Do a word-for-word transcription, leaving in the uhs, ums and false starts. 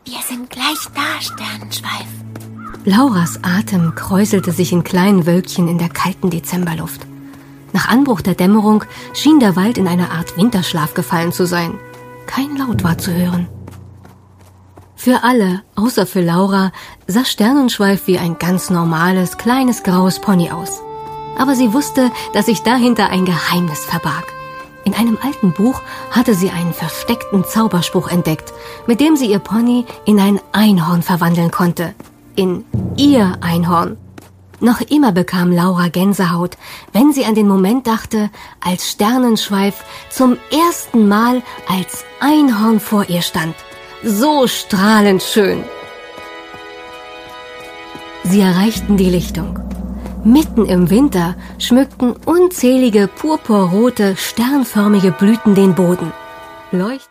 Wir sind gleich da, Sternenschweif. Lauras Atem kräuselte sich in kleinen Wölkchen in der kalten Dezemberluft. Nach Anbruch der Dämmerung schien der Wald in eine Art Winterschlaf gefallen zu sein. Kein Laut war zu hören. Für alle, außer für Laura, sah Sternenschweif wie ein ganz normales, kleines, graues Pony aus. Aber sie wusste, dass sich dahinter ein Geheimnis verbarg. In einem alten Buch hatte sie einen versteckten Zauberspruch entdeckt, mit dem sie ihr Pony in ein Einhorn verwandeln konnte. In ihr Einhorn. Noch immer bekam Laura Gänsehaut, wenn sie an den Moment dachte, als Sternenschweif zum ersten Mal als Einhorn vor ihr stand. So strahlend schön. Sie erreichten die Lichtung. Mitten im Winter schmückten unzählige purpurrote, sternförmige Blüten den Boden. Leuchtend